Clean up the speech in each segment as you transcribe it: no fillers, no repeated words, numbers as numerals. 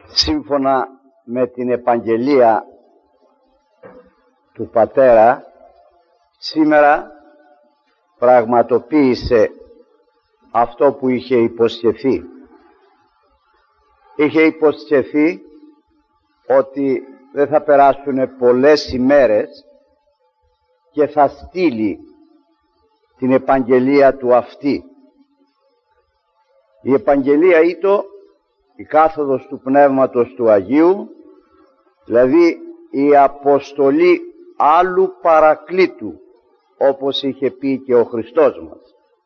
Σύμφωνα με την επαγγελία του Πατέρα, σήμερα πραγματοποίησε αυτό που είχε υποσχεθεί. Είχε υποσχεθεί ότι δεν θα περάσουν πολλές ημέρες και θα στείλει την επαγγελία του αυτή. Η επαγγελία ήτο η κάθοδος του Πνεύματος του Αγίου, δηλαδή η αποστολή άλλου παρακλήτου, όπως είχε πει και ο Χριστός μας.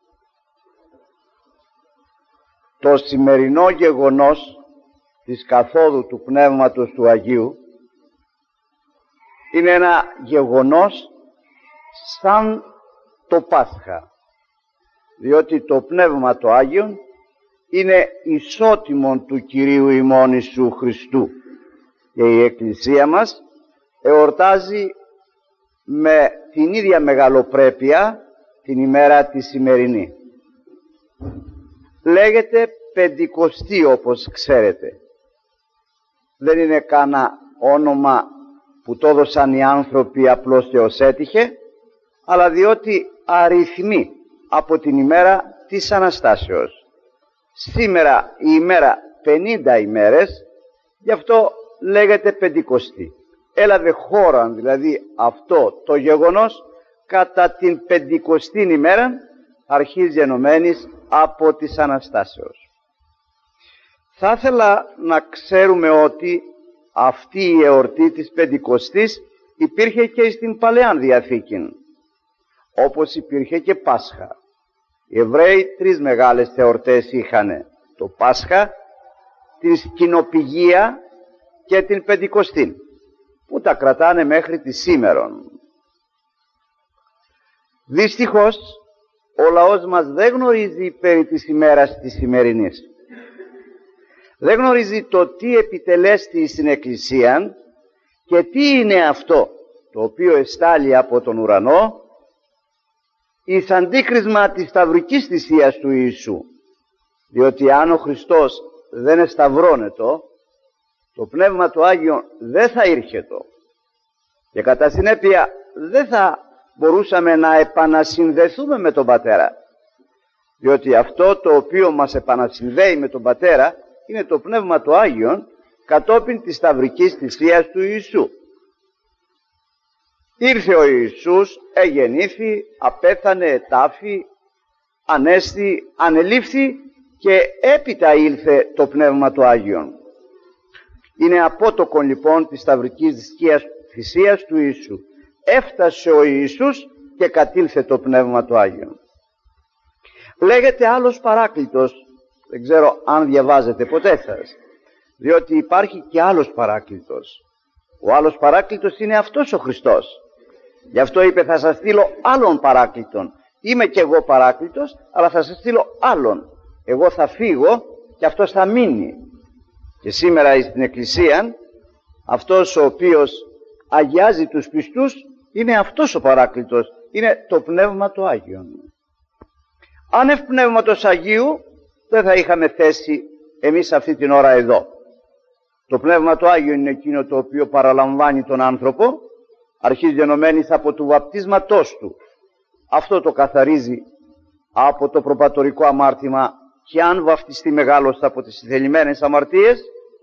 Το σημερινό γεγονός της καθόδου του Πνεύματος του Αγίου είναι ένα γεγονός σαν το Πάσχα, διότι το Πνεύμα το Άγιον είναι ισότιμον του Κυρίου ημών Ιησού Χριστού και η Εκκλησία μας εορτάζει με την ίδια μεγαλοπρέπεια την ημέρα τη σημερινή. Λέγεται Πεντηκοστή, όπως ξέρετε. Δεν είναι κανένα όνομα που το έδωσαν οι άνθρωποι απλώς και ως έτυχε, αλλά διότι αριθμεί από την ημέρα της Αναστάσεως. Σήμερα η ημέρα 50 ημέρες, γι' αυτό λέγεται Πεντηκοστή. Έλαβε χώρα δηλαδή αυτό το γεγονός κατά την 50η ημέρα αρχής γενομένης από της Αναστάσεως. Θα ήθελα να ξέρουμε ότι αυτή η εορτή της Πεντηκοστής υπήρχε και στην Παλαιάν Διαθήκη, όπως υπήρχε και Πάσχα. Οι Εβραίοι τρεις μεγάλες εορτές είχαν: το Πάσχα, την Σκηνοπηγία και την Πεντηκοστή, που τα κρατάνε μέχρι τη σήμερον. Δυστυχώς ο λαός μας δεν γνωρίζει περί της ημέρας της σημερινής. Δεν γνωρίζει το τι επιτελέστη στην Εκκλησία και τι είναι αυτό το οποίο εστάλει από τον ουρανό εις αντίκρισμα της σταυρικής θυσίας του Ιησού. Διότι αν ο Χριστός δεν εσταυρώνετο, το Πνεύμα του Άγιο δεν θα ήρχετο και κατά συνέπεια δεν θα μπορούσαμε να επανασυνδεθούμε με τον Πατέρα, διότι αυτό το οποίο μας επανασυνδέει με τον Πατέρα είναι το Πνεύμα του Άγιον κατόπιν της σταυρικής θυσίας του Ιησού. Ήρθε ο Ιησούς, εγεννήθη, απέθανε, ετάφη, ανέστη, ανελήφθη και έπειτα ήλθε το Πνεύμα του Άγιον. Είναι απότοκον λοιπόν της σταυρικής θυσίας του Ιησού. Έφτασε ο Ιησούς και κατήλθε το Πνεύμα του Άγιον. Λέγεται άλλος παράκλητος, δεν ξέρω αν διαβάζετε ποτέ σας, διότι υπάρχει και άλλος παράκλητος. Ο άλλος παράκλητος είναι αυτός ο Χριστός. Γι' αυτό είπε θα σας στείλω άλλον παράκλητον. Είμαι κι εγώ παράκλητος, αλλά θα σας στείλω άλλον. Εγώ θα φύγω και αυτός θα μείνει. Και σήμερα στην Εκκλησία αυτός ο οποίος αγιάζει τους πιστούς είναι αυτός ο παράκλητος. Είναι το Πνεύμα του Άγιον. Άνευ Πνεύματος Αγίου δεν θα είχαμε θέση εμείς αυτή την ώρα εδώ. Το Πνεύμα του Άγιον είναι εκείνο το οποίο παραλαμβάνει τον άνθρωπο αρχής γενομένης από του βαπτίσματός του. Αυτό το καθαρίζει από το προπατορικό αμάρτημα και αν βαφτιστεί μεγάλος από τις θελημένες αμαρτίες.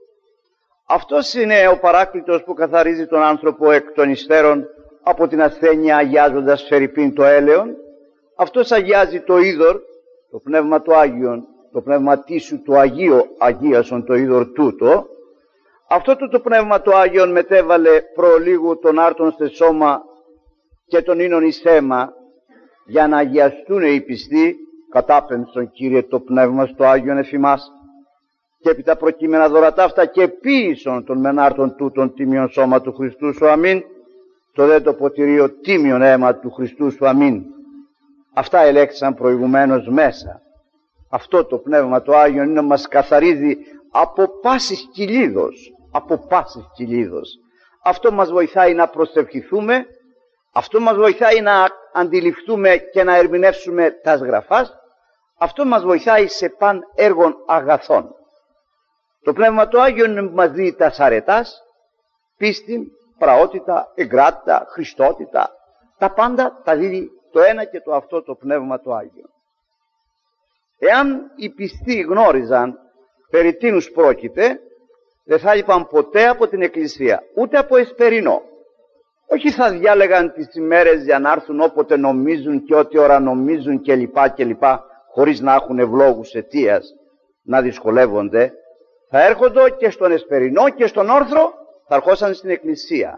Αυτός είναι ο παράκλητος που καθαρίζει τον άνθρωπο εκ των υστέρων από την ασθένεια, αγιάζοντας φερειπίν το έλεον. Αυτός αγιάζει το είδωρ, το Πνεύμα του Άγιον, το πνεύμα τίσου του Αγίου αγίασον το είδωρ τούτο. Αυτό το Πνεύμα του Άγιον μετέβαλε προλίγου τον άρτον σε σώμα και τον ίνον εις αίμα, για να αγιαστούν οι πιστοί. Κατάπεμψον Κύριε το Πνεύμα στο Άγιον εφημάς, και επί τα προκείμενα δωρατά αυτά και ποίησον των μενάρτων τούτων τίμιον σώμα του Χριστού σου αμήν, το δε το ποτηρίο τίμιον αίμα του Χριστού σου αμήν. Αυτά ελέγξαν προηγουμένως μέσα. Αυτό το Πνεύμα το Άγιον είναι μας καθαρίζει από πάσης κυλίδος, από πάσης κυλίδος. Αυτό μας βοηθάει να προσευχηθούμε, αυτό μας βοηθάει να αντιληφθούμε και να ερμηνεύσουμε τας γραφάς, αυτό μας βοηθάει σε παν έργων αγαθών. Το Πνεύμα του Άγιο είναι που μας δίνει τα αρετάς, πίστη, πραότητα, εγκράτητα, χριστότητα. Τα πάντα τα δίδει το ένα και το αυτό το Πνεύμα του Άγιο. Εάν οι πιστοί γνώριζαν περί τίνους πρόκειται, δεν θα λείπαν ποτέ από την Εκκλησία, ούτε από εσπερινό. Όχι θα διάλεγαν τις ημέρες για να έρθουν όποτε νομίζουν και ό,τι ώρα νομίζουν κλπ. Χωρίς να έχουν ευλόγους αιτίας να δυσκολεύονται. Θα έρχονται και στον εσπερινό και στον όρθρο, θα ερχόσαν στην Εκκλησία.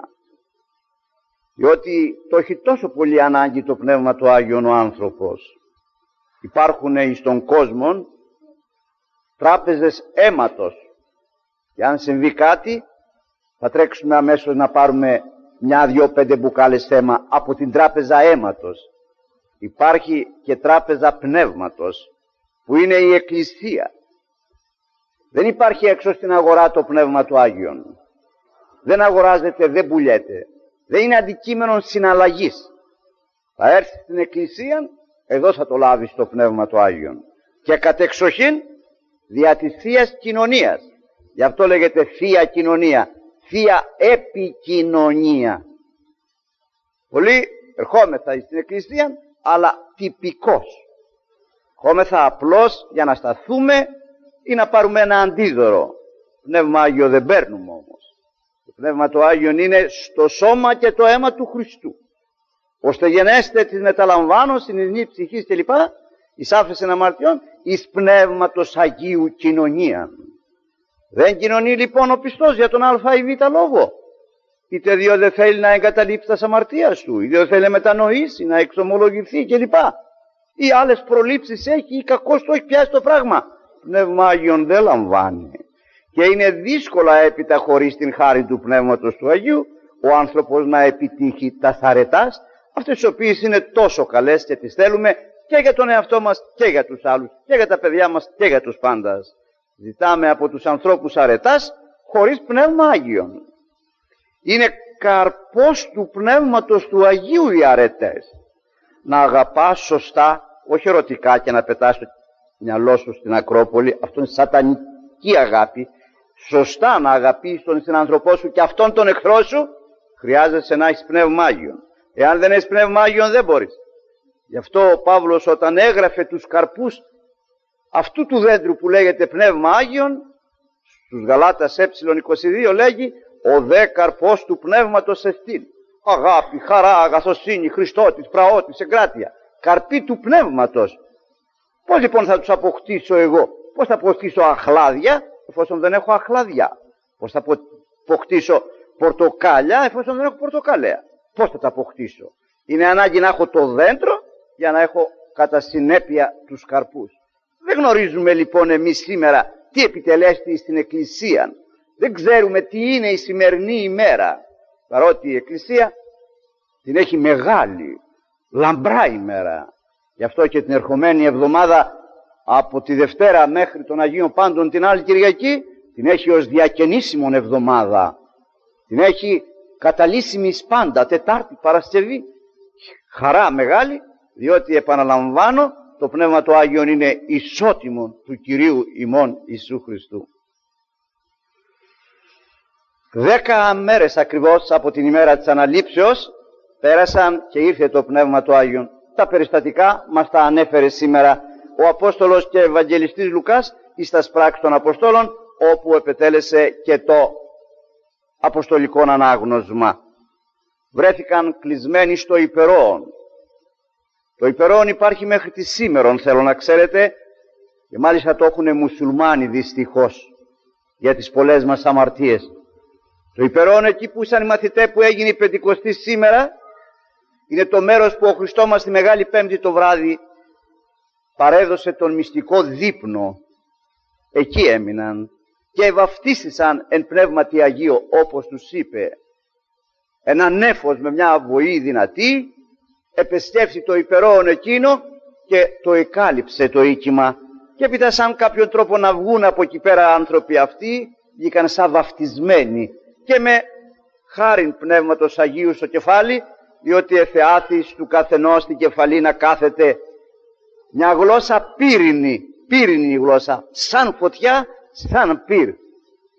Διότι το έχει τόσο πολύ ανάγκη το Πνεύμα του Άγιον ο άνθρωπος. Υπάρχουν εις τον κόσμο τράπεζες αίματος. Και αν συμβεί κάτι, θα τρέξουμε αμέσως να πάρουμε 1-2-5 μπουκάλες αίμα από την τράπεζα αίματος. Υπάρχει και τράπεζα πνεύματος, που είναι η Εκκλησία. Δεν υπάρχει έξω στην αγορά το Πνεύμα του Άγιον. Δεν αγοράζεται, δεν πουλιέται. Δεν είναι αντικείμενο συναλλαγής. Θα έρθει στην Εκκλησία, εδώ θα το λάβεις το Πνεύμα του Άγιον. Και κατεξοχήν δια της Θείας Κοινωνίας. Γι' αυτό λέγεται Θεία Κοινωνία, Θεία Επικοινωνία. Πολλοί ερχόμεθα στην Εκκλησία, αλλά τυπικός. Ερχόμεθα απλώς για να σταθούμε ή να πάρουμε ένα αντίδωρο. Πνεύμα Άγιο δεν παίρνουμε όμως. Το Πνεύμα του Άγιον είναι στο σώμα και το αίμα του Χριστού. Ώστε γενέστε της μεταλαμβάνω, συνειδνή ψυχής κλπ. Εις άφεσεν αμαρτιών, εις Πνεύματος Αγίου κοινωνία. Δεν κοινωνεί λοιπόν ο πιστός για τον α ή β λόγο. Είτε διότι δεν θέλει να εγκαταλείψει τα αμαρτίας του, είτε δεν θέλει να μετανοήσει, να εξομολογηθεί κλπ. Ή άλλες προλήψεις έχει ή κακώς το έχει πιάσει το πράγμα. Πνεύμα Άγιον δεν λαμβάνει. Και είναι δύσκολα έπειτα χωρίς την χάρη του Πνεύματος του Αγίου ο άνθρωπος να επιτύχει τα αρετάς, αυτές οι οποίες είναι τόσο καλές και τις θέλουμε και για τον εαυτό μας και για τους άλλους και για τα παιδιά μας και για τους πάντας. Ζητάμε από τους ανθρώπους αρετάς χωρίς Πνεύμα Άγιον. Είναι καρπός του Πνεύματος του Αγίου οι αρετές. Να αγαπάς σωστά, όχι ερωτικά και να πετάς το μυαλό σου στην Ακρόπολη, αυτό είναι σατανική αγάπη. Σωστά να αγαπείς τον συνανθρωπό σου και αυτόν τον εχθρό σου, χρειάζεσαι να έχεις Πνεύμα Άγιον. Εάν δεν έχεις Πνεύμα Άγιον δεν μπορείς. Γι' αυτό ο Παύλος όταν έγραφε τους καρπούς αυτού του δέντρου που λέγεται Πνεύμα Άγιον, στους Γαλάτας ε22 λέγει ο δε καρπός του Πνεύματος εστίν. Αγάπη, χαρά, αγαθοσύνη, Χριστότης, πραότης, εγκράτεια. Καρποί του Πνεύματος. Πώς λοιπόν θα τους αποκτήσω εγώ? Πώς θα αποκτήσω αχλάδια εφόσον δεν έχω αχλάδια? Πώς θα αποκτήσω πορτοκάλια εφόσον δεν έχω πορτοκάλια? Πώς θα τα αποκτήσω? Είναι ανάγκη να έχω το δέντρο για να έχω κατά συνέπεια τους καρπούς. Δεν γνωρίζουμε λοιπόν εμείς σήμερα τι επιτελέστη στην Εκκλησία. Δεν ξέρουμε τι είναι η σημερινή ημέρα. Παρότι η Εκκλησία την έχει μεγάλη, λαμπρά ημέρα. Γι' αυτό και την ερχομένη εβδομάδα από τη Δευτέρα μέχρι των Αγίων Πάντων την άλλη Κυριακή την έχει ως διακαινήσιμον εβδομάδα. Την έχει καταλύσιμη πάντα, Τετάρτη, Παρασκευή. Χαρά μεγάλη, διότι επαναλαμβάνω το Πνεύμα του Άγιον είναι ισότιμο του Κυρίου ημών Ιησού Χριστού. 10 μέρες ακριβώς από την ημέρα της Αναλήψεως πέρασαν και ήρθε το Πνεύμα του Άγιον. Τα περιστατικά μας τα ανέφερε σήμερα ο Απόστολος και Ευαγγελιστής Λουκάς εις τας πράξεις των Αποστόλων, όπου επετέλεσε και το αποστολικό ανάγνωσμα. Βρέθηκαν κλεισμένοι στο Υπερόον. Το Υπερόον υπάρχει μέχρι τη σήμερον, θέλω να ξέρετε, και μάλιστα το έχουν μουσουλμάνοι δυστυχώς για τις πολλές μας αμαρτίες. Το Υπερόον, εκεί που ήσαν οι μαθητές που έγινε η Πεντηκοστή σήμερα, είναι το μέρος που ο Χριστός μας τη Μεγάλη Πέμπτη το βράδυ παρέδωσε τον μυστικό δείπνο. Εκεί έμειναν και βαφτίστησαν εν πνεύματι Αγίο, όπως τους είπε. Ένα νέφος με μια βοή δυνατή επεσκέφθη το Υπερόον εκείνο και το εκάλυψε το οίκημα. Και έπειτα σαν κάποιον τρόπο να βγουν από εκεί πέρα άνθρωποι αυτοί, βγήκαν σαν βαφτισμένοι και με χάριν Πνεύματος Αγίου στο κεφάλι, διότι εθεάθης του καθενός στην κεφαλή να κάθεται μια γλώσσα πύρινη, πύρινη γλώσσα, σαν φωτιά, σαν πύρ.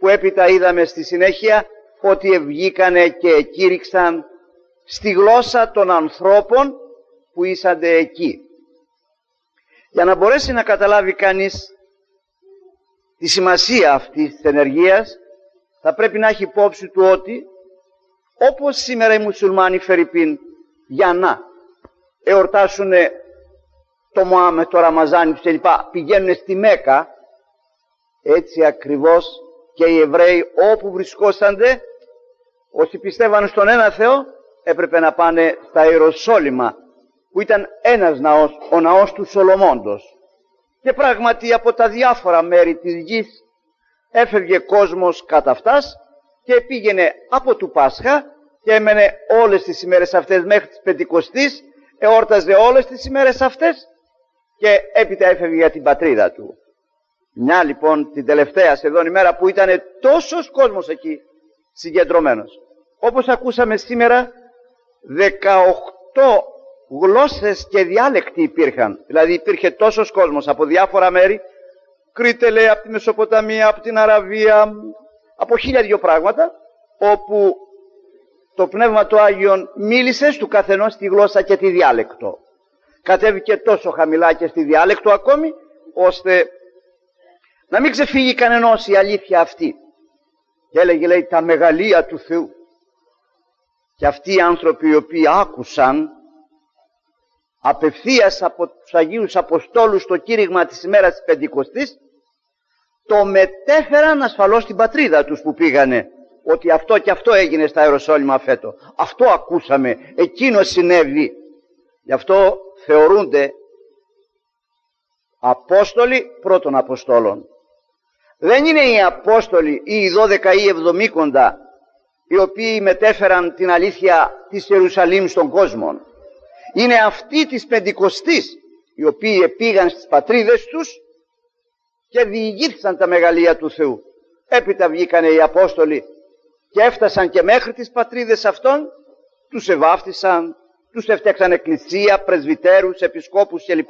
που έπειτα είδαμε στη συνέχεια ότι ευγήκανε και εκήρυξαν στη γλώσσα των ανθρώπων που ήσανται εκεί. Για να μπορέσει να καταλάβει κανείς τη σημασία αυτής της ενεργείας, θα πρέπει να έχει υπόψη του ότι όπως σήμερα οι μουσουλμάνοι φερειπίν για να εορτάσουν το Μωάμεθ, το Ραμαζάνι τους κλπ, πηγαίνουν στη Μέκα, έτσι ακριβώς και οι Εβραίοι όπου βρισκόσανται, όσοι πιστεύαν στον ένα Θεό, έπρεπε να πάνε στα Ιεροσόλυμα, που ήταν ένας ναός, ο ναός του Σολομώντος. Και πράγματι από τα διάφορα μέρη της γης έφευγε κόσμος κατά αυτάς και πήγαινε από του Πάσχα και έμενε όλες τις ημέρες αυτές μέχρι τις Πεντηκοστής, εόρταζε όλες τις ημέρες αυτές και έπειτα έφευγε για την πατρίδα του. Μια λοιπόν την τελευταία σχεδόν ημέρα που ήταν τόσος κόσμος εκεί συγκεντρωμένος. Όπως ακούσαμε σήμερα, 18 γλώσσες και διάλεκτοι υπήρχαν. Δηλαδή υπήρχε τόσος κόσμος από διάφορα μέρη, Κρήτε λέει, από τη Μεσοποταμία, από την Αραβία, από 1002 πράγματα, όπου το Πνεύμα του Άγιον μίλησε στου καθενός τη γλώσσα και τη διάλεκτο. Κατέβηκε τόσο χαμηλά και στη διάλεκτο ακόμη, ώστε να μην ξεφύγει κανενός η αλήθεια αυτή. Και έλεγε, λέει, τα μεγαλεία του Θεού. Και αυτοί οι άνθρωποι οι οποίοι άκουσαν απευθείας από τους Αγίους Αποστόλους το κήρυγμα της ημέρας της Πεντηκοστής, το μετέφεραν ασφαλώς στην πατρίδα τους που πήγανε, ότι αυτό και αυτό έγινε στα Ιεροσόλυμα φέτο. Αυτό ακούσαμε, εκείνο συνέβη. Γι' αυτό θεωρούνται Απόστολοι πρώτων Αποστόλων. Δεν είναι οι Απόστολοι ή οι 12 ή 70 οι οποίοι μετέφεραν την αλήθεια της Ιερουσαλήμ στον κόσμο. Είναι αυτοί της Πεντηκοστής οι οποίοι πήγαν στις πατρίδες τους και διηγήθησαν τα μεγαλεία του Θεού. Έπειτα βγήκανε οι Απόστολοι και έφτασαν και μέχρι τις πατρίδες αυτών, τους εβάφτισαν, τους έφτιαξαν εκκλησία, πρεσβυτέρους, επισκόπους κλπ.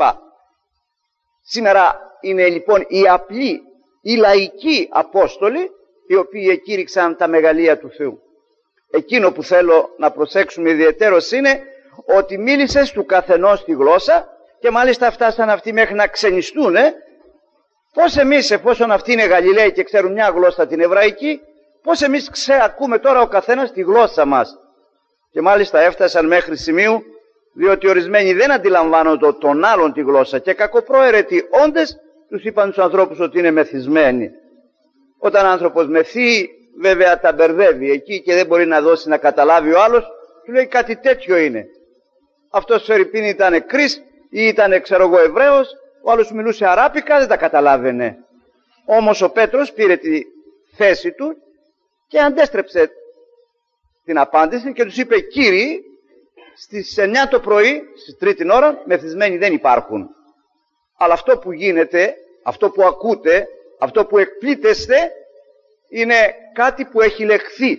Σήμερα είναι λοιπόν οι απλοί, οι λαϊκοί Απόστολοι, οι οποίοι εκήρυξαν τα μεγαλεία του Θεού. Εκείνο που θέλω να προσέξουμε ιδιαιτέρως είναι ότι μίλησε στου καθενός τη γλώσσα και μάλιστα φτάσαν αυτοί μέχρι να ξενιστούν. Πώς εμείς, εφόσον αυτοί είναι Γαλιλαίοι και ξέρουν μια γλώσσα την εβραϊκή, πώς εμείς ακούμε τώρα ο καθένας τη γλώσσα μας. Και μάλιστα έφτασαν μέχρι σημείου, διότι ορισμένοι δεν αντιλαμβάνονται τον άλλον τη γλώσσα και κακοπρόαιρετοι όντες τους είπαν στους ανθρώπους ότι είναι μεθυσμένοι. Όταν άνθρωπος μεθύει, βέβαια τα μπερδεύει εκεί και δεν μπορεί να δώσει να καταλάβει ο άλλος, του λέει κάτι τέτοιο είναι. Αυτός φερειπίν ήταν Κρίς ή ήταν ξέρω εγώ Εβραίος, ο άλλος μιλούσε αράπικα, δεν τα καταλάβαινε. Όμως ο Πέτρος πήρε τη θέση του και αντέστρεψε την απάντηση και τους είπε, κύριοι, στις 9 το πρωί, στις 3 ώρα, μεθυσμένοι δεν υπάρχουν. Αλλά αυτό που γίνεται, αυτό που ακούτε, αυτό που εκπλήτεστε, είναι κάτι που έχει λεχθεί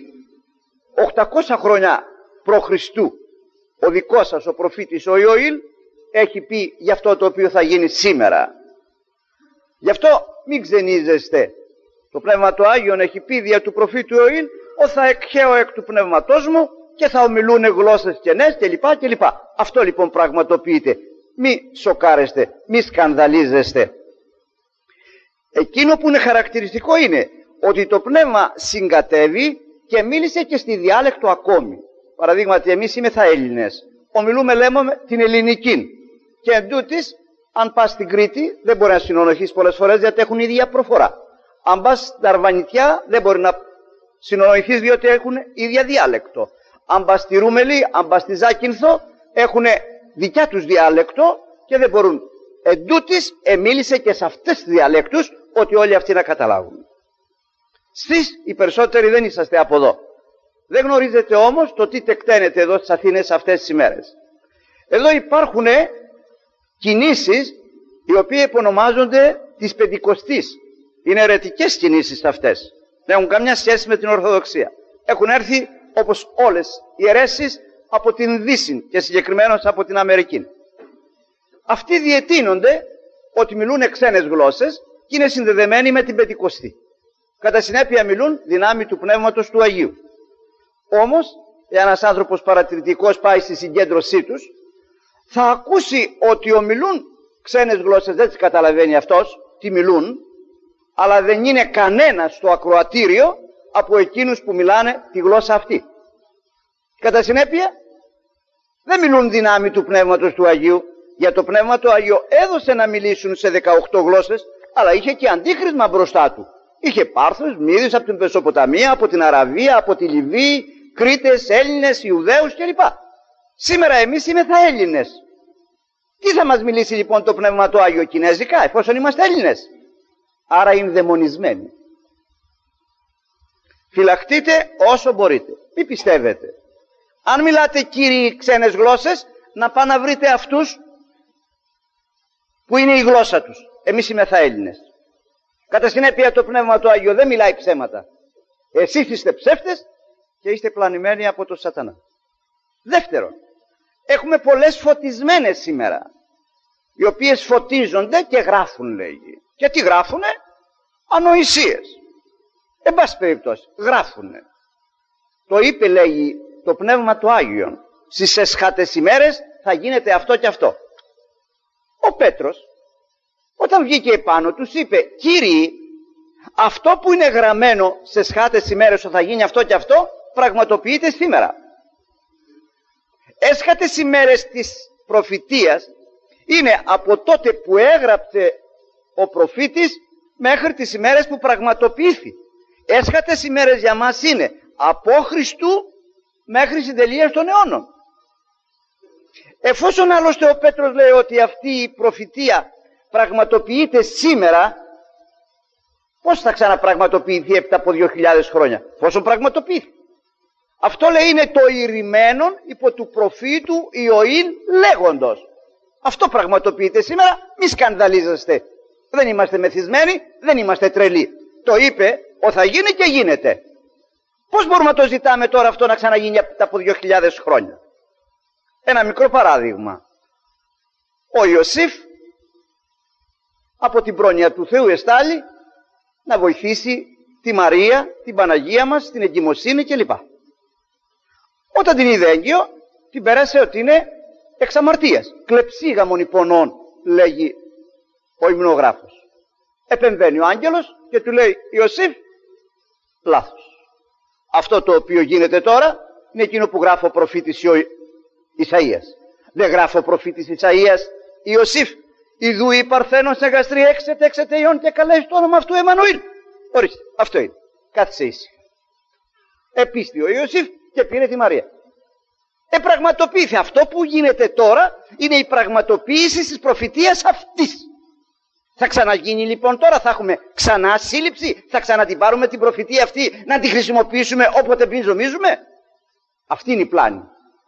800 χρόνια π.Χ. Ο δικός σας ο προφήτης ο Ιωήλ έχει πει για αυτό το οποίο θα γίνει σήμερα. Γι' αυτό μην ξενίζεστε. Το Πνεύμα του Άγιον έχει πει δια του προφήτου Ιωήλ, ότι θα εκχέω εκ του πνεύματός μου και θα ομιλούν γλώσσες κενές κλπ. Αυτό λοιπόν πραγματοποιείται. Μη σοκάρεστε, μη σκανδαλίζεστε. Εκείνο που είναι χαρακτηριστικό είναι ότι το Πνεύμα συγκατεύει και μίλησε και στη διάλεκτο ακόμη. Παραδείγματι, εμείς είμεθα Έλληνες. Ομιλούμε, λέμε, την ελληνική. Και εντούτοις, αν πας στην Κρήτη, δεν μπορεί να συνονοχείς πολλές φορές γιατί έχουν ίδια προφορά. Αν πας στην Αρβανιτιά, δεν μπορεί να συνονοχείς διότι έχουν ίδια διάλεκτο. Αν πας στη Ρούμελη, αν πας στη Ζάκυνθο, έχουν δικιά τους διάλεκτο και δεν μπορούν. Εντούτοις, μίλησε και σε αυτές τις διαλέκτους, ότι όλοι αυτοί να καταλάβουν. Εσείς οι περισσότεροι δεν είσαστε από εδώ. Δεν γνωρίζετε όμως το τι τεκταίνεται εδώ στις Αθήνες αυτές τις ημέρες. Εδώ υπάρχουν κινήσεις οι οποίες επωνομάζονται της Πεντηκοστής. Είναι αιρετικές κινήσεις αυτές. Δεν έχουν καμιά σχέση με την Ορθοδοξία. Έχουν έρθει όπως όλες οι αιρέσεις από την Δύση και συγκεκριμένως από την Αμερική. Αυτοί διετείνονται ότι μιλούν ξένες γλώσσες και είναι συνδεδεμένοι με την Πεντηκοστή. Κατά συνέπεια μιλούν δυνάμει του Πνεύματος του Αγίου. Όμως, ένας άνθρωπος παρατηρητικός πάει στη συγκέντρωσή τους, θα ακούσει ότι ομιλούν ξένες γλώσσες, δεν τις καταλαβαίνει αυτός τι μιλούν, αλλά δεν είναι κανένας στο ακροατήριο από εκείνους που μιλάνε τη γλώσσα αυτή. Κατά συνέπεια, δεν μιλούν δυνάμει του Πνεύματος του Αγίου, για το Πνεύμα του Αγίου έδωσε να μιλήσουν σε 18 γλώσσες, αλλά είχε και αντίχρησμα μπροστά του. Είχε Πάρθους, Μύδιους από την Μεσοποταμία, από την Αραβία, από τη Λιβύη, Κρήτες, Έλληνες, Ιουδαίους κλπ. Σήμερα εμείς είμεθα Έλληνες. Τι θα μας μιλήσει λοιπόν το Πνεύμα του Άγιο, κινέζικα, εφόσον είμαστε Έλληνες? Άρα είναι δαιμονισμένοι. Φυλαχτείτε όσο μπορείτε. Μη πιστεύετε. Αν μιλάτε κύριοι ξένες γλώσσες, να πάνε να βρείτε αυτούς που είναι η γλώσσα τους. Εμείς είμεθα Έλληνες. Κατά συνέπεια το Πνεύμα του Άγιο δεν μιλάει ψέματα. Εσείς είστε ψεύτες και είστε πλανημένοι από τον Σατανά. Δεύτερον, έχουμε πολλές φωτισμένες σήμερα, οι οποίες φωτίζονται και γράφουν, λέγει. Και τι γράφουνε? Ανοησίες. Εν πάση περιπτώσει, γράφουνε. Το είπε, λέγει, το Πνεύμα του Άγιον. Στις εσχάτες ημέρες θα γίνεται αυτό και αυτό. Ο Πέτρος, όταν βγήκε επάνω τους, είπε, Κύριοι, αυτό που είναι γραμμένο σε εσχάτες ημέρες ότι θα γίνει αυτό και αυτό, πραγματοποιείται σήμερα. Έσχατες ημέρες της προφητείας είναι από τότε που έγραψε ο προφήτης μέχρι τις ημέρες που πραγματοποιήθη. Έσχατες ημέρες για μας είναι από Χριστού μέχρι συντελείας των αιώνων. Εφόσον άλλωστε ο Πέτρος λέει ότι αυτή η προφητεία πραγματοποιείται σήμερα, πώς θα ξαναπραγματοποιηθεί έπειτα από 2.000 χρόνια? Πόσο πραγματοποιηθεί? Αυτό λέει είναι το ηρημένον υπό του προφήτου Ιωήλ λέγοντος. Αυτό πραγματοποιείται σήμερα, μη σκανδαλίζεστε. Δεν είμαστε μεθυσμένοι, δεν είμαστε τρελοί. Το είπε, θα γίνει και γίνεται. Πώς μπορούμε να το ζητάμε τώρα αυτό να ξαναγίνει από 2.000 χρόνια? Ένα μικρό παράδειγμα. Ο Ιωσήφ από την πρόνοια του Θεού εστάλει να βοηθήσει τη Μαρία, την Παναγία μας, την εγκυμοσύνη κλπ. Όταν την είδε έγκυο, την πέρασε ότι είναι εξ αμαρτίας. Κλεψίγαμον υπονών, λέγει ο υμνογράφος. Επεμβαίνει ο άγγελος και του λέει, Ιωσήφ, λάθος. Αυτό το οποίο γίνεται τώρα είναι εκείνο που γράφει ο προφήτης Ισαΐας. Δεν γράφει ο προφήτης Ισαΐας, Ιωσήφ, ιδού η παρθένος σε γαστρή έξετε ιών και καλέσει το όνομα αυτού Εμμανουήλ. Ορίστε, αυτό είναι. Κάθισε ήσυχα. Επίστη ο Ιωσήφ και πήρε τη Μαρία. Πραγματοποιήθηκε. Αυτό που γίνεται τώρα είναι η πραγματοποίηση της προφητείας αυτής. Θα ξαναγίνει λοιπόν τώρα, θα έχουμε ξανά σύλληψη, θα ξαναττην πάρουμε την προφητεία αυτή να τη χρησιμοποιήσουμε όποτε νομίζουμε? Αυτή είναι η πλάνη.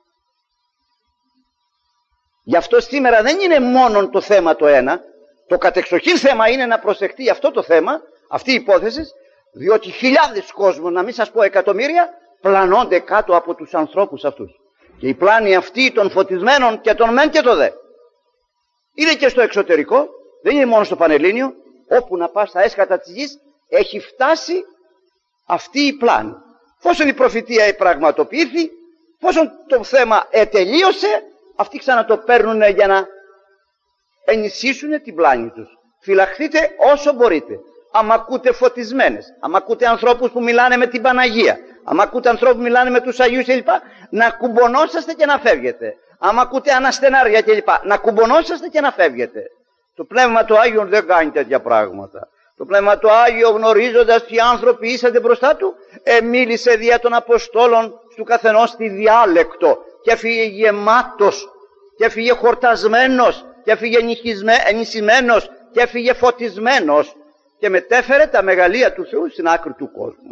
Γι' αυτό σήμερα δεν είναι μόνο το θέμα το ένα, το κατεξοχήν θέμα είναι να προσεχτεί αυτό το θέμα, αυτή η υπόθεση, διότι χιλιάδες κόσμος, να μην σας πω εκατομμύρια, πλανώνται κάτω από τους ανθρώπους αυτούς. Και η πλάνη αυτή των φωτισμένων και των μεν και το δε. Είναι και στο εξωτερικό, δεν είναι μόνο στο Πανελλήνιο, όπου να πας στα έσχατα της γης, έχει φτάσει αυτή η πλάνη. Πόσον η προφητεία πραγματοποιήθη, πόσον το θέμα ετελείωσε, αυτοί ξανατο παίρνουν για να ενισχύσουν την πλάνη τους. Φυλαχθείτε όσο μπορείτε. Άμα ακούτε φωτισμένες, άμα ακούτε ανθρώπους που μιλάνε με την Παναγία, άμα ακούτε ανθρώπους που μιλάνε με τους Αγίους κλπ, να κουμπονόσαστε και να φεύγετε. Άμα ακούτε αναστενάρια κλπ, να κουμπονόσαστε και να φεύγετε. Το Πνεύμα του Άγιο δεν κάνει τέτοια πράγματα. Το Πνεύμα του Άγιο, γνωρίζοντας τι άνθρωποι ήσατε μπροστά του, μίλησε δια των Αποστόλων στου καθενός τη διάλεκτο και έφυγε γεμάτος και έφυγε χορτασμένος και έφυγε ενισχυμένος και έφυγε φωτισμένος και μετέφερε τα μεγαλεία του Θεού στην άκρη του κόσμου.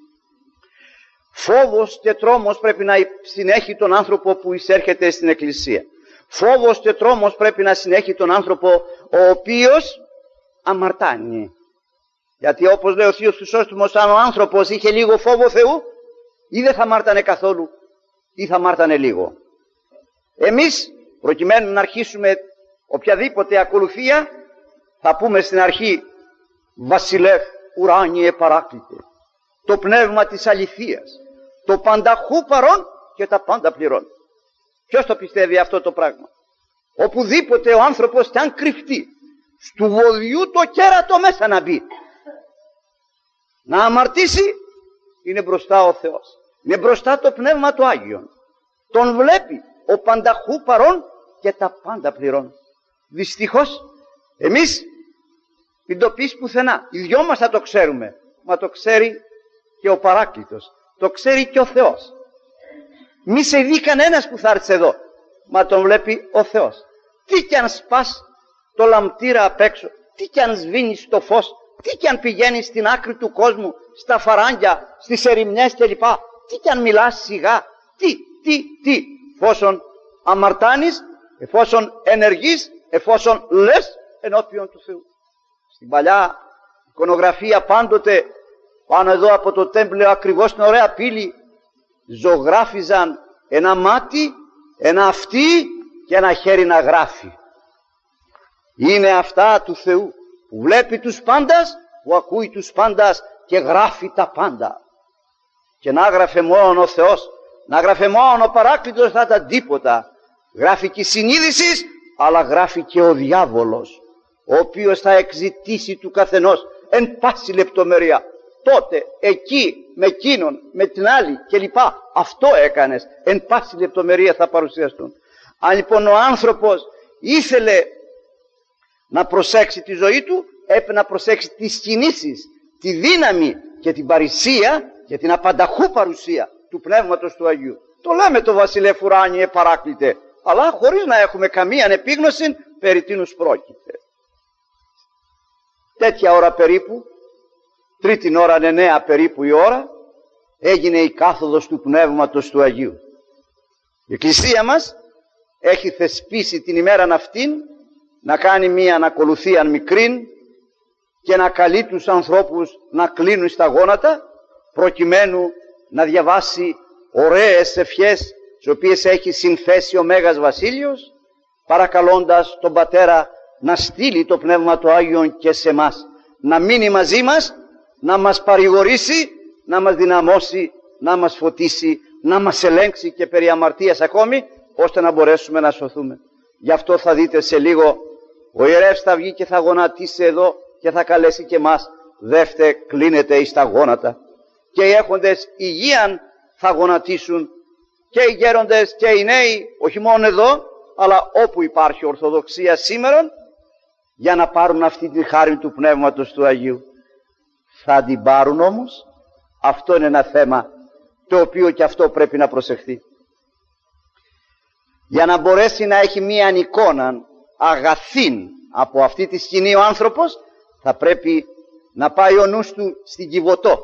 Φόβος και τρόμος πρέπει να συνέχει τον άνθρωπο που εισέρχεται στην Εκκλησία. Φόβος και τρόμος πρέπει να συνέχει τον άνθρωπο ο οποίος αμαρτάνει. Γιατί όπως λέει ο Θείος Χρυσόστομος, αν ο άνθρωπος είχε λίγο φόβο Θεού, ή δεν θα αμάρτανε καθόλου ή θα αμάρτανε λίγο. Εμείς προκειμένου να αρχίσουμε οποιαδήποτε ακολουθία, θα πούμε στην αρχή Βασιλεύ ουράνιε παράκλητε, το πνεύμα της αληθείας, το πανταχού παρών και τα πάντα πληρών. Ποιος το πιστεύει αυτό το πράγμα? Οπουδήποτε ο άνθρωπος κι αν κρυφτεί, στου βοδιού το κέρατο μέσα να μπει, να αμαρτήσει, είναι μπροστά ο Θεός, είναι μπροστά το Πνεύμα του Άγιον. Τον βλέπει ο πανταχού παρών και τα πάντα πληρών. Δυστυχώς εμείς μην το πεις πουθενά, οι δυο μας θα το ξέρουμε, μα το ξέρει και ο Παράκλητος, το ξέρει και ο Θεός. Μη σε δει κανένας που θα έρθει εδώ, μα τον βλέπει ο Θεός. Τι κι αν σπάς το λαμπτήρα απ' έξω, τι κι αν σβήνεις το φως, τι κι αν πηγαίνεις στην άκρη του κόσμου, στα φαράγγια, στις ερημιές κλπ, τι κι αν μιλάς σιγά, τι, εφόσον αμαρτάνεις, εφόσον ενεργείς, εφόσον λες ενώπιον του Θεού. Στην παλιά εικονογραφία πάντοτε πάνω εδώ από το τέμπλεο, ακριβώς στην ωραία πύλη, ζωγράφιζαν ένα μάτι, ένα αυτί και ένα χέρι να γράφει. Είναι αυτά του Θεού που βλέπει τους πάντας, που ακούει τους πάντας και γράφει τα πάντα. Και να γράφε μόνο ο Θεός, να γράφε μόνο ο Παράκλητος, θα ήταν τίποτα. Γράφει και η συνείδηση, αλλά γράφει και ο διάβολος, ο οποίος θα εξητήσει του καθενός εν πάση λεπτομερία. Τότε, εκεί, με εκείνον, με την άλλη κλπ. Αυτό έκανες, εν πάση λεπτομερία θα παρουσιαστούν. Αν λοιπόν ο άνθρωπος ήθελε να προσέξει τη ζωή του, έπρεπε να προσέξει τις κινήσεις, τη δύναμη και την παρησία και την απανταχού παρουσία του Πνεύματος του Αγίου. Το λέμε το Βασιλεύ ουράνιε παράκλητε, αλλά χωρίς να έχουμε καμία επίγνωση περί τίνος πρόκειται. Τέτοια ώρα περίπου, τρίτην ώρα 9 περίπου η ώρα, έγινε η κάθοδος του Πνεύματος του Αγίου. Η Εκκλησία μας έχει θεσπίσει την ημέραν αυτήν να κάνει μία ανακολουθία μικρήν και να καλεί τους ανθρώπους να κλείνουν στα γόνατα, προκειμένου να διαβάσει ωραίες ευχές, τις οποίες έχει συνθέσει ο Μέγας Βασίλειος, παρακαλώντας τον Πατέρα να στείλει το Πνεύμα του Άγιον και σε μας, να μείνει μαζί μας, να μας παρηγορήσει, να μας δυναμώσει, να μας φωτίσει, να μας ελέγξει και περί αμαρτίας ακόμη, ώστε να μπορέσουμε να σωθούμε. Γι' αυτό θα δείτε σε λίγο ο ιερεύς θα βγει και θα γονατίσει εδώ και θα καλέσει και μας. Δεύτε, κλείνετε εις τα γόνατα. Και οι έχοντες υγείαν θα γονατίσουν, και οι γέροντες και οι νέοι, όχι μόνο εδώ, αλλά όπου υπάρχει Ορθοδοξία σήμερα, για να πάρουν αυτή τη χάρη του Πνεύματος του Αγίου. Θα την πάρουν όμως? Αυτό είναι ένα θέμα το οποίο και αυτό πρέπει να προσεχθεί. Για να μπορέσει να έχει μία εικόνα αγαθήν από αυτή τη σκηνή ο άνθρωπος, θα πρέπει να πάει ο νους του στην Κιβωτό.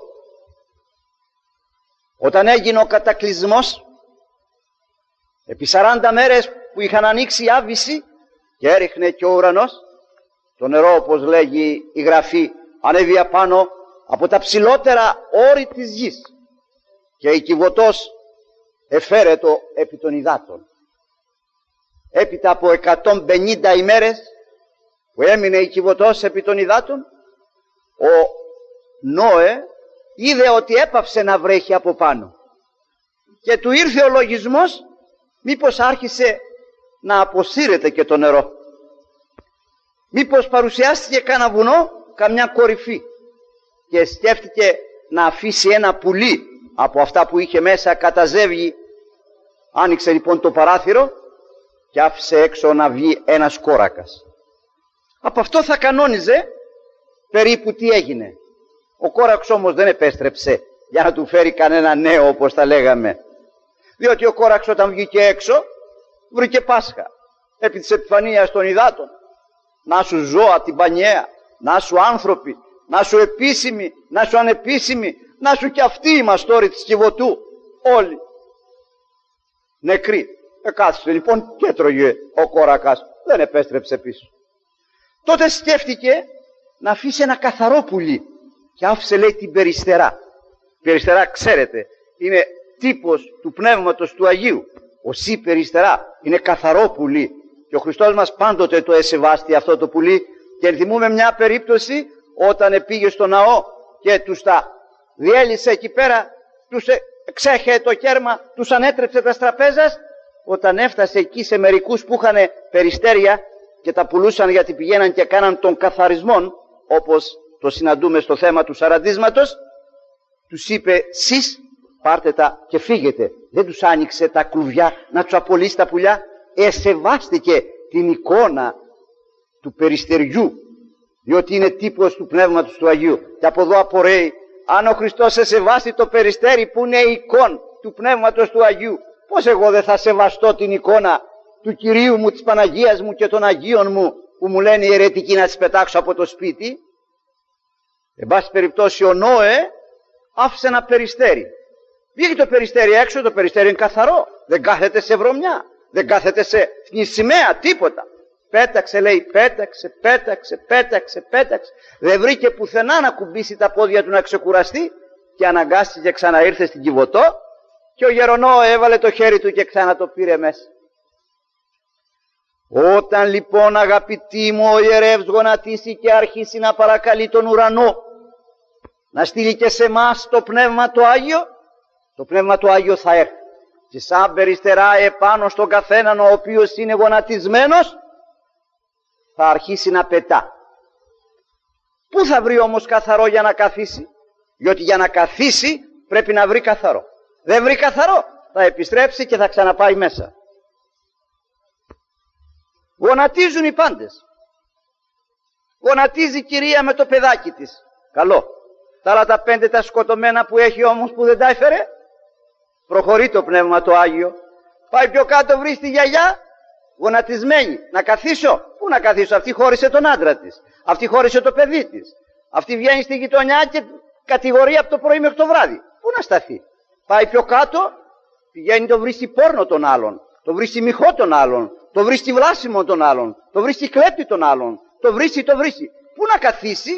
Όταν έγινε ο κατακλυσμός, επί 40 μέρες που είχαν ανοίξει η άβυση και έριχνε και ο ουρανός, το νερό, όπως λέγει η Γραφή, ανέβη απάνω από τα ψηλότερα όρη της γης και η Κιβωτός εφαίρετο επί των υδάτων. Έπειτα από 150 ημέρες που έμεινε η Κιβωτός επί των υδάτων, ο Νόε είδε ότι έπαυσε να βρέχει από πάνω και του ήρθε ο λογισμός μήπως άρχισε να αποσύρεται και το νερό, μήπως παρουσιάστηκε κάνα βουνό, καμιά κορυφή, και σκέφτηκε να αφήσει ένα πουλί από αυτά που είχε μέσα κατά ζεύγη. Άνοιξε λοιπόν το παράθυρο και άφησε έξω να βγει ένας κόρακας. Από αυτό θα κανόνιζε περίπου τι έγινε. Ο κόρακος όμως δεν επέστρεψε για να του φέρει κανένα νέο, όπως τα λέγαμε, διότι ο κόρακος όταν βγήκε έξω βρήκε Πάσχα επί της επιφανείας των υδάτων. Να σου ζώα την πανιαία, να σου άνθρωποι, να σου επίσημοι, να σου ανεπίσημοι, να σου κι αυτοί οι μαστόροι της Κιβωτού, όλοι νεκροί. Κάθισε λοιπόν και έτρωγε ο κόρακας, δεν επέστρεψε πίσω. Τότε σκέφτηκε να αφήσει ένα καθαρό πουλί και άφησε, λέει, την περιστερά. Περιστερά, ξέρετε, είναι τύπος του Πνεύματος του Αγίου. Οσί περιστερά είναι καθαρό πουλί και ο Χριστός μας πάντοτε το εσεβάστη αυτό το πουλί. Και θυμούμε μια περίπτωση όταν πήγε στο ναό και τους τα διέλυσε εκεί πέρα, τους ξέχε το κέρμα, τους ανέτρεψε τα τραπέζας. Όταν έφτασε εκεί σε μερικούς που είχαν περιστέρια και τα πουλούσαν γιατί πηγαίναν και κάναν τον καθαρισμό, όπως το συναντούμε στο θέμα του σαραντίσματος, τους είπε «Σεις πάρτε τα και φύγετε». Δεν τους άνοιξε τα κλουβιά να τους απολύσει τα πουλιά. Εσεβάστηκε την εικόνα του περιστεριού, διότι είναι τύπος του Πνεύματος του Αγίου. Και από εδώ απορρέει, αν ο Χριστός εσεβάστη το περιστέρι που είναι εικόν του Πνεύματος του Αγίου, πώς εγώ δεν θα σεβαστώ την εικόνα του Κυρίου μου, της Παναγίας μου και των Αγίων μου, που μου λένε οι αιρετικοί να τις πετάξω από το σπίτι. Εν πάση περιπτώσει ο Νόε άφησε ένα περιστέρι. Βγήκε το περιστέρι έξω, το περιστέρι είναι καθαρό. Δεν κάθεται σε βρωμιά, δεν κάθεται σε σημαία, τίποτα. Πέταξε, λέει, πέταξε. Δεν βρήκε πουθενά να κουμπίσει τα πόδια του να ξεκουραστεί και αναγκάστηκε, ξαναήρθε στην Κιβωτό και ο Γερονό έβαλε το χέρι του και ξανά το πήρε μέσα. Όταν λοιπόν, αγαπητοί μου, ο ιερεύς γονατίσει και αρχίσει να παρακαλεί τον ουρανό να στείλει και σε εμάς το Πνεύμα το Άγιο, το Πνεύμα το Άγιο θα έρθει και σαν περιστερά επάνω στον καθέναν ο οποίος είναι γονατισμένος θα αρχίσει να πετά. Πού θα βρει όμως καθαρό για να καθίσει? Διότι για να καθίσει πρέπει να βρει καθαρό. Δεν βρει καθαρό, θα επιστρέψει και θα ξαναπάει μέσα. Γονατίζουν οι πάντες. Γονατίζει η κυρία με το παιδάκι της. Καλό. Τα άλλα τα 5 τα σκοτωμένα που έχει όμως που δεν τα έφερε. Προχωρεί το Πνεύμα το Άγιο. Πάει πιο κάτω, βρει τη γιαγιά γονατισμένη. Να καθίσω? Πού να καθίσω? Αυτή χώρισε τον άντρα της. Αυτή χώρισε το παιδί της. Αυτή βγαίνει στη γειτονιά και κατηγορεί από το πρωί μέχρι το βράδυ. Πού να σταθεί? Πάει πιο κάτω, πηγαίνει το βρίσκει πόρνο των άλλων, το βρίσκει μοιχό των άλλων, το βρίσκει βλάσιμο των άλλων, το βρίσκει κλέπτη των άλλων, το βρίσκει. Πού να καθίσει?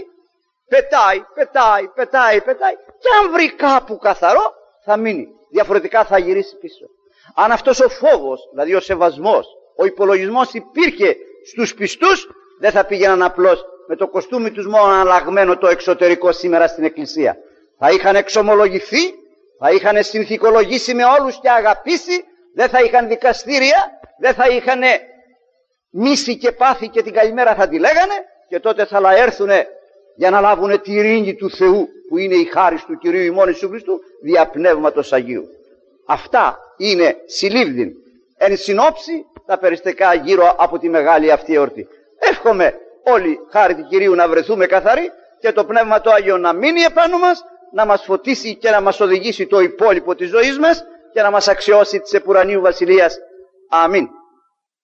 Πετάει. Και αν βρει κάπου καθαρό θα μείνει. Διαφορετικά θα γυρίσει πίσω. Αν αυτός ο φόβος, δηλαδή ο σεβασμός, ο υπολογισμός υπήρχε στους πιστούς, δεν θα πήγαιναν απλώς με το κοστούμι τους μόνο αλλαγμένο το εξωτερικό σήμερα στην εκκλησία. Θα είχαν εξομολογηθεί, θα είχαν συνθηκολογήσει με όλους και αγαπήσει, δεν θα είχαν δικαστήρια, δεν θα είχαν μίση και πάθη και την καλημέρα θα τη λέγανε και τότε θα έρθουν για να λάβουν τη ειρήνη του Θεού που είναι η χάρις του Κυρίου ημών Ιησού Χριστού δια Πνεύματος Αγίου. Αυτά είναι συλλήβδιν εν συνόψη τα περιστικά γύρω από τη μεγάλη αυτή εορτή. Εύχομαι όλοι χάρη του Κυρίου να βρεθούμε καθαροί και το Πνεύμα το Άγιο να μείνει επάνω μας, να μας φωτίσει και να μας οδηγήσει το υπόλοιπο της ζωής μας και να μας αξιώσει της επουρανίου βασιλείας. Αμήν.